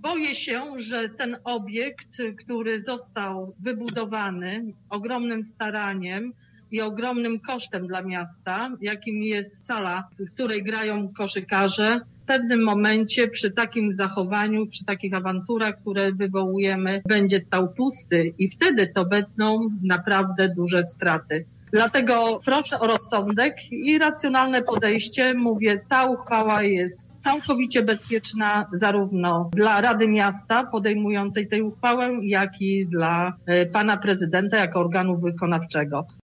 Boję się, że ten obiekt, który został wybudowany ogromnym staraniem i ogromnym kosztem dla miasta, jakim jest sala, w której grają koszykarze, w pewnym momencie przy takim zachowaniu, przy takich awanturach, które wywołujemy, będzie stał pusty i wtedy to będą naprawdę duże straty. Dlatego proszę o rozsądek i racjonalne podejście. Mówię, ta uchwała jest całkowicie bezpieczna zarówno dla Rady Miasta podejmującej tę uchwałę, jak i dla pana prezydenta jako organu wykonawczego.